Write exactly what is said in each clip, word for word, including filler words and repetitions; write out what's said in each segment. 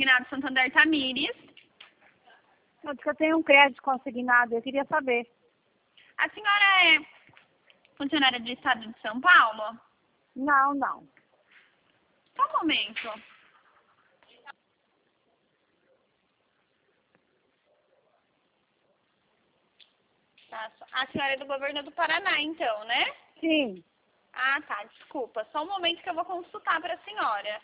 consignado Santander Tamires. Eu disse que eu tenho um crédito consignado, eu queria saber. A senhora é funcionária do Estado de São Paulo? Não, não. Só um momento. Tá, a senhora é do governo do Paraná, então, né? Sim. Ah, tá, desculpa. Só um momento que eu vou consultar para a senhora.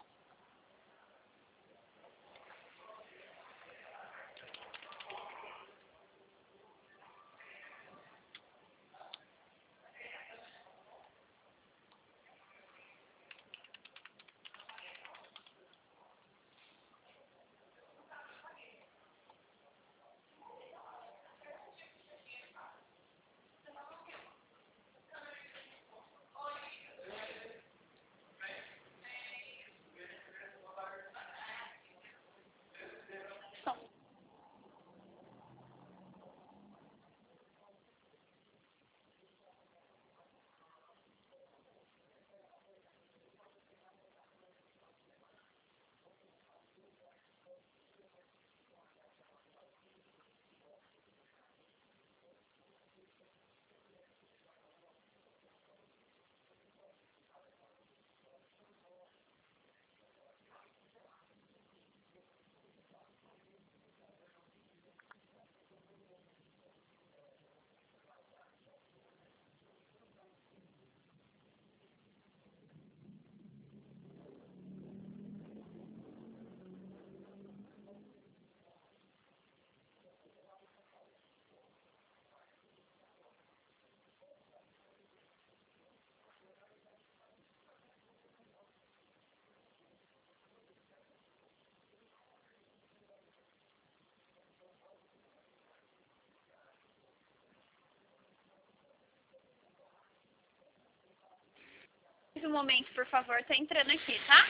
Um momento, por favor, tá entrando aqui, tá?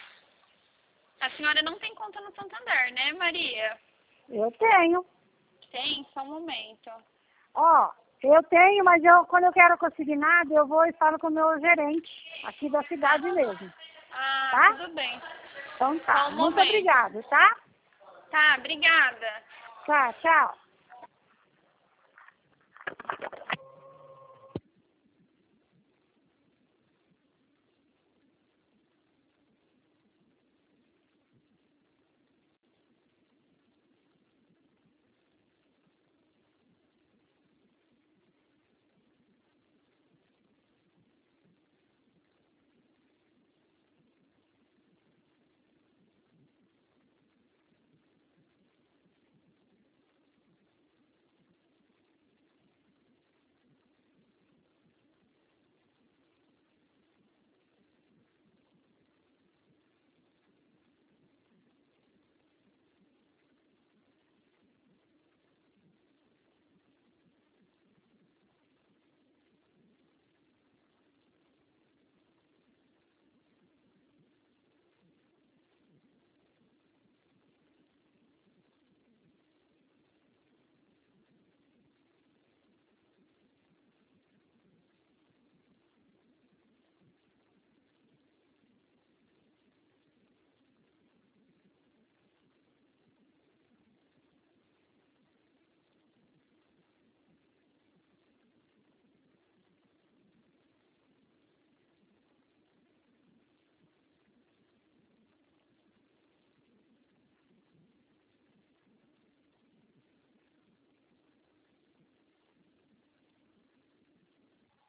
A senhora não tem conta no Santander, né, Maria? Eu tenho. Tem? Só um momento. Ó, eu tenho, mas eu, quando eu quero consignado, eu vou e falo com o meu gerente, aqui da cidade mesmo. Ah, Tá? tudo bem. Então Só tá. um Muito momento. obrigada, tá? Tá, obrigada. Tá, tchau.